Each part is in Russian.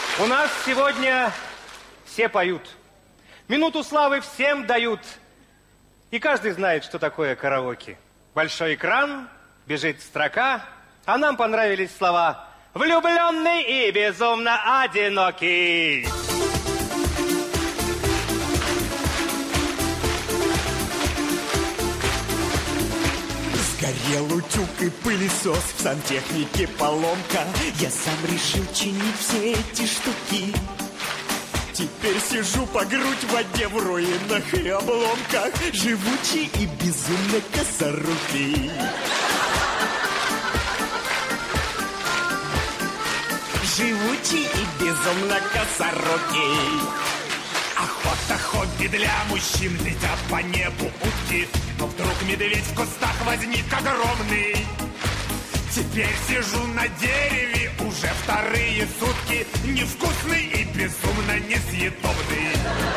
У нас сегодня все поют. Минуту славы всем дают. И каждый знает, что такое караоке. Большой экран, бежит строка, а нам понравились слова «Влюбленный и безумно одинокий». Сгорел утюг и пылесос, в сантехнике поломка. Я сам решил чинить все эти штуки. Теперь сижу по грудь в воде в руинах и обломках, живучий и безумно косорукий. Живучий и безумно косорукий. Охота хобби для мужчин, летят по небу утки. Но вдруг медведь в кустах возник огромный. Теперь сижу на дереве уже вторые сутки. Невкусный и безумно несъедобный.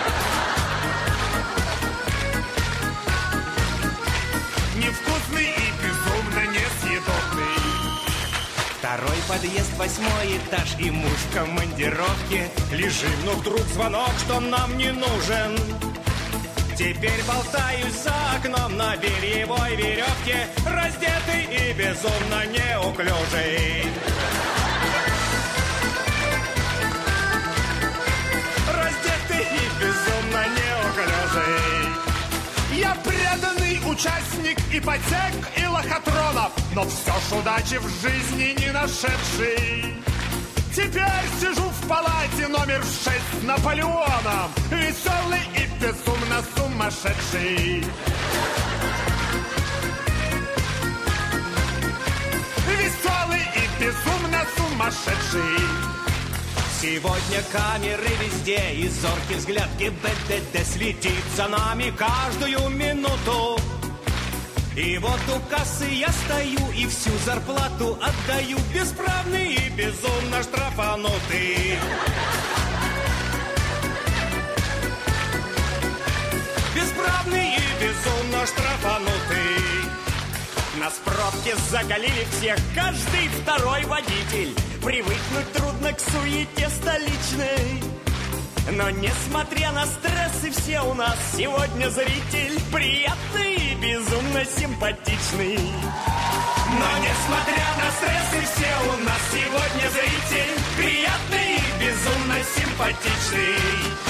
Невкусный и безумно несъедобный. Второй подъезд, 8-й этаж, и муж в командировке. Лежим, но вдруг звонок, что нам не нужен. Теперь болтаюсь за окном на бельевой веревке, раздетый и безумно неуклюжий. Раздетый и безумно неуклюжий. Я преданный участник ипотек и лохотронов, но все ж удачи в жизни не нашедший. Теперь сижу в палате номер 6 с Наполеоном, веселый и безумно сумасшедший. Веселый и безумно сумасшедший. Сегодня камеры везде, и зоркий взгляд ГИБДД следит за нами каждую минуту. И вот у кассы я стою и всю зарплату отдаю, бесправный и безумно штрафанутый. Бесправный и безумно штрафанутый. Нас пробки заголили всех, каждый второй водитель. Привыкнуть трудно к суете столичной. Но несмотря на стрессы, все у нас сегодня зритель приятный и безумно симпатичный. Но несмотря на стрессы, все у нас сегодня зритель приятный и безумно симпатичный.